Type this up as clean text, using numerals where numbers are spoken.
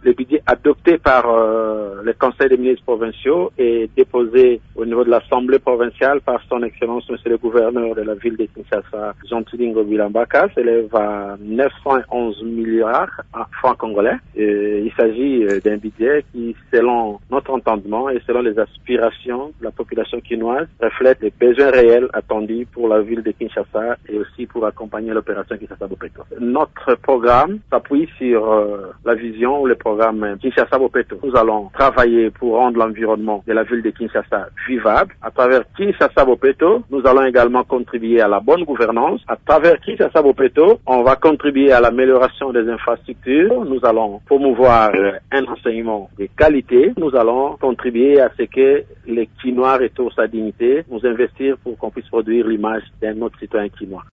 Le budget adopté par le Conseil des ministres provinciaux et déposé au niveau de l'Assemblée provinciale par son Excellence Monsieur le Gouverneur de la ville de Kinshasa, Jean-Tidingo Bilambaka, s'élève à 911 milliards francs congolais. Il s'agit d'un budget qui, selon notre entendement et selon les aspirations de la population quinoise, reflète les besoins réels attendus pour la ville de Kinshasa et aussi pour accompagner l'opération Kinshasa-Bopeto. Notre programme s'appuie sur la vision ou le programme Kinshasa-Bopeto. Nous allons travailler pour rendre l'environnement de la ville de Kinshasa vivable. À travers Kinshasa-Bopeto, nous allons également contribuer à la bonne gouvernance. À travers Kinshasa-Bopeto, on va contribuer à l'amélioration des infrastructures. Nous allons promouvoir un enseignement de qualité. Nous allons contribuer à ce que les Quinois restaurent sa dignité, nous investir pour qu'on puisse produire l'image d'un autre citoyen quinois.